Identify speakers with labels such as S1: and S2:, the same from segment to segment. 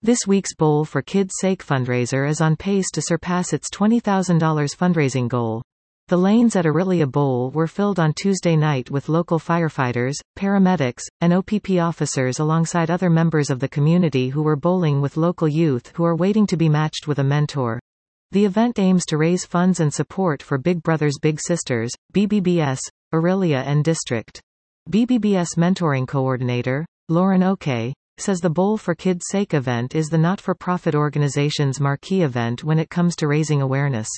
S1: This week's Bowl for Kids' Sake fundraiser is on pace to surpass its $20,000 fundraising goal. The lanes at Orillia Bowl were filled on Tuesday night with local firefighters, paramedics, and OPP officers alongside other members of the community who were bowling with local youth who are waiting to be matched with a mentor. The event aims to raise funds and support for Big Brothers Big Sisters, BBBS, Orillia and District. BBBS Mentoring Coordinator, Lauren Oke, says the Bowl for Kids' Sake event is the not-for-profit organization's marquee event when it comes to raising awareness.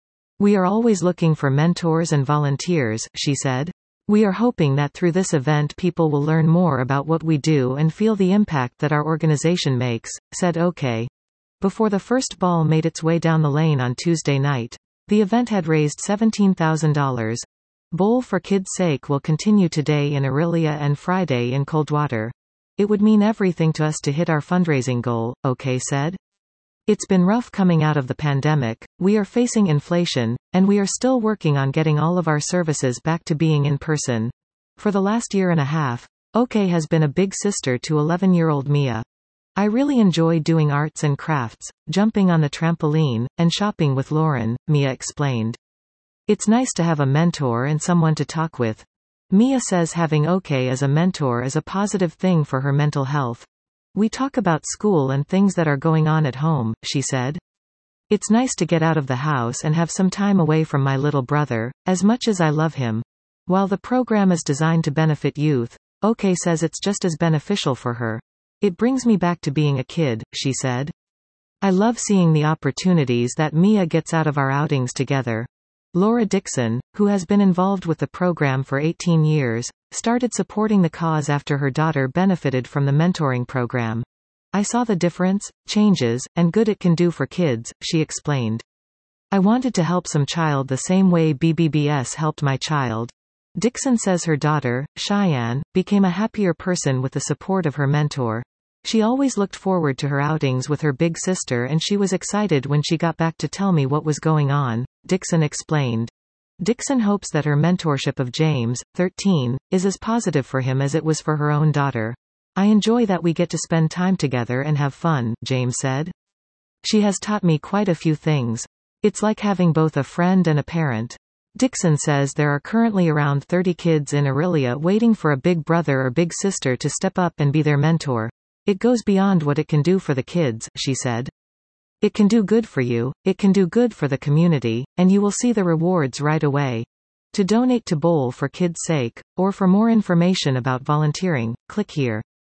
S1: We are always looking for mentors and volunteers, she said. We are hoping that through this event people will learn more about what we do and feel the impact that our organization makes, said Oke. Before the first ball made its way down the lane on Tuesday night, the event had raised $17,000. Bowl for Kids' Sake will continue today in Orillia and Friday in Coldwater. It would mean everything to us to hit our fundraising goal, Oke said. It's been rough coming out of the pandemic, we are facing inflation, and we are still working on getting all of our services back to being in person. For the last year and a half, Oke has been a big sister to 11-year-old Mia. I really enjoy doing arts and crafts, jumping on the trampoline, and shopping with Lauren, Mia explained. It's nice to have a mentor and someone to talk with. Mia says having Oke as a mentor is a positive thing for her mental health. We talk about school and things that are going on at home, she said. It's nice to get out of the house and have some time away from my little brother, as much as I love him. While the program is designed to benefit youth, Oke says it's just as beneficial for her. It brings me back to being a kid, she said. I love seeing the opportunities that Mia gets out of our outings together. Laura Dixon, who has been involved with the program for 18 years, started supporting the cause after her daughter benefited from the mentoring program. I saw the difference, changes, and good it can do for kids, she explained. I wanted to help some child the same way BBBS helped my child. Dixon says her daughter, Cheyenne, became a happier person with the support of her mentor. She always looked forward to her outings with her big sister and she was excited when she got back to tell me what was going on, Dixon explained. Dixon hopes that her mentorship of James, 13, is as positive for him as it was for her own daughter. I enjoy that we get to spend time together and have fun, James said. She has taught me quite a few things. It's like having both a friend and a parent. Dixon says there are currently around 30 kids in Orillia waiting for a big brother or big sister to step up and be their mentor. It goes beyond what it can do for the kids, she said. It can do good for you, it can do good for the community, and you will see the rewards right away. To donate to Bowl for Kids' Sake, or for more information about volunteering, click here.